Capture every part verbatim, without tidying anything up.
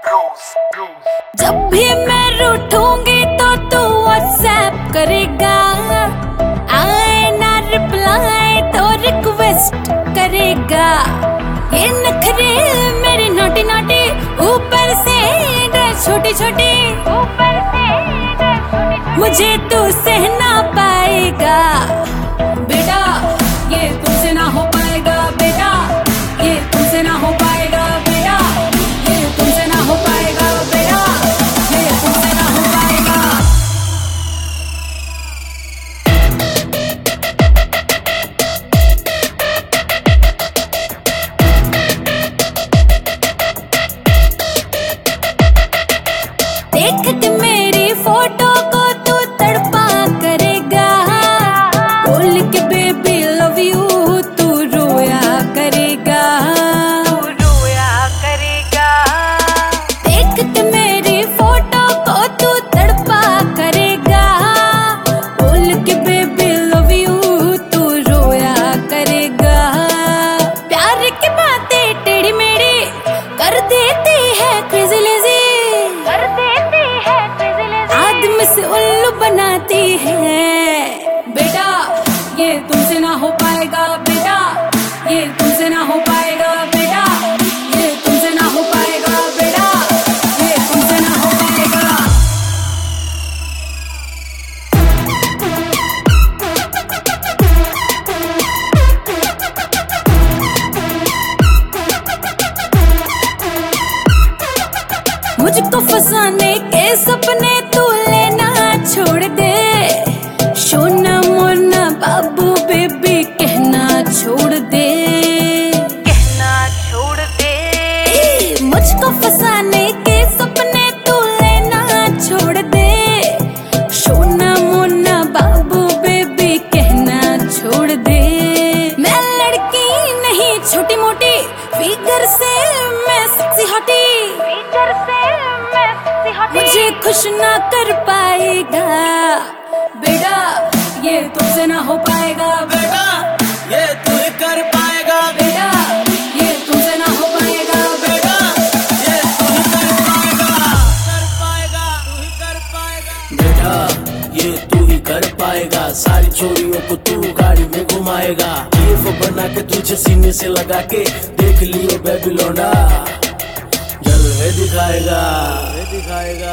जब भी मैं रूठूंगी तो तू व्हाट्सएप करेगा, आए ना रिप्लाई तो रिक्वेस्ट करेगा। ये नखरे मेरे नोटी नोटी, ऊपर से छोटी छोटी, ऊपर से मुझे तू सहना पाएगा। बेटा ये तुमसे ना हो पाएगा, बेटा ये तुमसे ना हो पाएगा, बेटा ये तुमसे ना हो पाएगा, बेटा ये तुमसे ना हो पाएगा। देख के मेरी फोटो को तू तड़पा करेगा, बोल के बेबी लव यू तू रोया करेगा, रोया करेगा। देख के मेरी फोटो को तू तड़पा करेगा, बोल के बेबी लव यू तू रोया करेगा। प्यार की बातें टेढ़ी मेढ़ी कर देती है क्रेज़ी लेज़ी, कर देती है क्रेज़ी लेज़ी, आदमी से उल्लू बनाती है। बेटा ये तुमसे ना हो पाएगा, बेटा ये तुमसे ना हो पाएगा, बेटा ये तुमसे ना हो पाएगा, बेटा ये तुमसे ना हो पाएगा। मुझको फंसाने के सपने तू लेना छोड़ दे, सोना मोना बाबू बेबी कहना छोड़ दे, कहना छोड़ दे। मुझको फंसाने के सपने तू लेना छोड़ दे, सोना मोना बाबू बेबी कहना छोड़ दे। मैं लड़की नहीं छोटी मोटी, फिगर से मैं सेक्सी हॉटी, फिगर से मैं सेक्सी हॉटी, मुझे खुश ना कर पाएगा। बेटा ये तुमसे ना हो पाएगा, बेटा ये तू ही कर पाएगा, बेटा ये तुमसे ना हो पाएगा, बेटा ये तू ही कर पाएगा, कर पाएगा, तू ही कर पाएगा, बेटा ये तू ही कर पाएगा। सारी चोरियों को तू गाड़ी में घुमाएगा, ये वो बना के तुझे सीने से लगा के देख लियो बेबी लौंडा, जलवे दिखाएगा, दिखाएगा।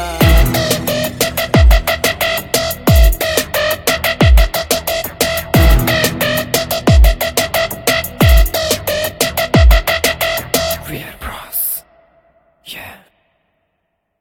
Weird Bros. Yeah.